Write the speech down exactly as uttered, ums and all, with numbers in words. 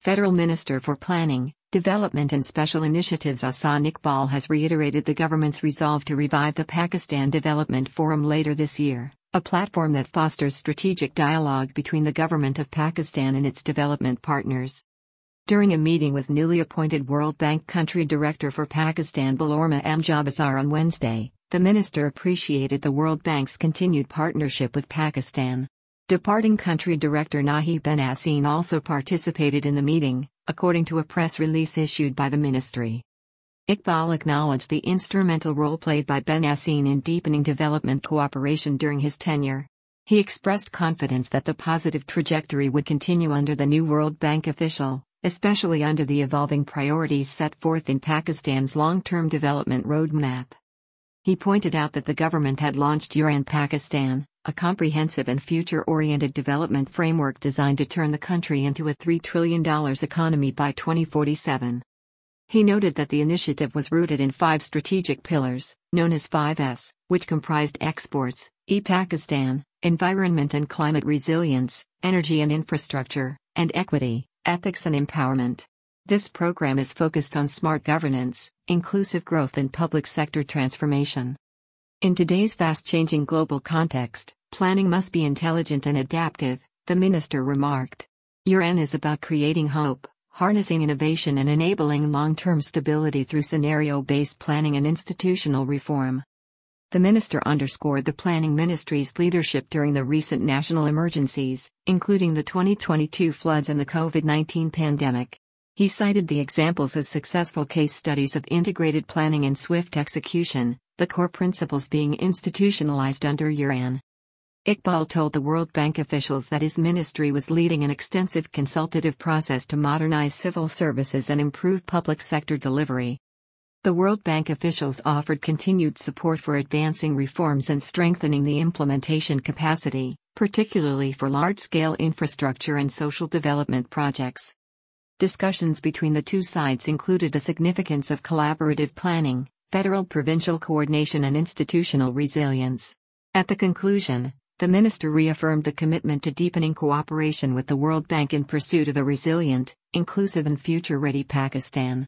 Federal Minister for Planning, Development and Special Initiatives Ahsan Iqbal has reiterated the government's resolve to revive the Pakistan Development Forum later this year, a platform that fosters strategic dialogue between the government of Pakistan and its development partners. During a meeting with newly appointed World Bank Country Director for Pakistan Bilorma Amjadbazar on Wednesday, the minister appreciated the World Bank's continued partnership with Pakistan. Departing Country Director Nahid Benassine also participated in the meeting, according to a press release issued by the ministry. Iqbal acknowledged the instrumental role played by Benassine in deepening development cooperation during his tenure. He expressed confidence that the positive trajectory would continue under the new World Bank official, especially under the evolving priorities set forth in Pakistan's long-term development roadmap. He pointed out that the government had launched URAN Pakistan, a comprehensive and future-oriented development framework designed to turn the country into a three trillion dollars economy by twenty forty-seven. He noted that the initiative was rooted in five strategic pillars, known as five S, which comprised exports, e-Pakistan, environment and climate resilience, energy and infrastructure, and equity, ethics and empowerment. This program is focused on smart governance, inclusive growth and public sector transformation. In today's fast-changing global context, planning must be intelligent and adaptive, the minister remarked. URAN is about creating hope, harnessing innovation and enabling long-term stability through scenario-based planning and institutional reform. The minister underscored the planning ministry's leadership during the recent national emergencies, including the twenty twenty-two floods and the COVID nineteen pandemic. He cited the examples as successful case studies of integrated planning and swift execution, the core principles being institutionalized under URAN. Iqbal told the World Bank officials that his ministry was leading an extensive consultative process to modernize civil services and improve public sector delivery. The World Bank officials offered continued support for advancing reforms and strengthening the implementation capacity, particularly for large-scale infrastructure and social development projects. Discussions between the two sides included the significance of collaborative planning, federal-provincial coordination and institutional resilience. At the conclusion, the minister reaffirmed the commitment to deepening cooperation with the World Bank in pursuit of a resilient, inclusive and future-ready Pakistan.